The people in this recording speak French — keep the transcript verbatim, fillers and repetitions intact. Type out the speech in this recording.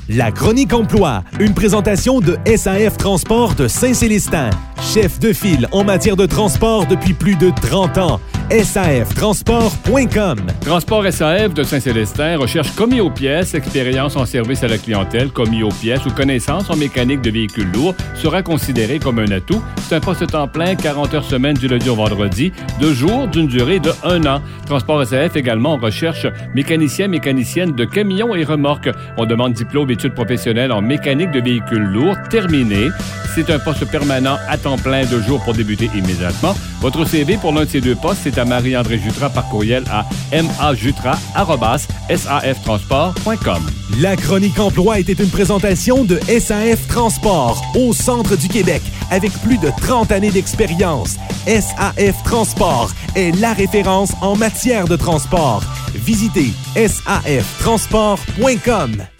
La Chronique Emploi, une présentation de S A F Transport de Saint-Célestin. Chef de file en matière de transport depuis plus de trente ans. S A F transport point com. Transport S A F de Saint-Célestin recherche commis aux pièces, expérience en service à la clientèle, commis aux pièces ou connaissance en mécanique de véhicules lourds sera considéré comme un atout. C'est un poste temps plein, quarante heures semaine du lundi au vendredi, deux jours d'une durée de un an. Transport S A F également recherche mécanicien, mécanicienne de camions et remorques. On demande diplôme études professionnelles en mécanique de véhicules lourds terminé. C'est un poste permanent à temps plein de jours pour débuter immédiatement. Votre C V pour l'un de ces deux postes, c'est à Marie-André Jutras par courriel à majutras arobase s a f transport point com. La Chronique Emploi était une présentation de S A F Transport au centre du Québec avec plus de trente années d'expérience. S A F Transport est la référence en matière de transport. Visitez s a f transport point com.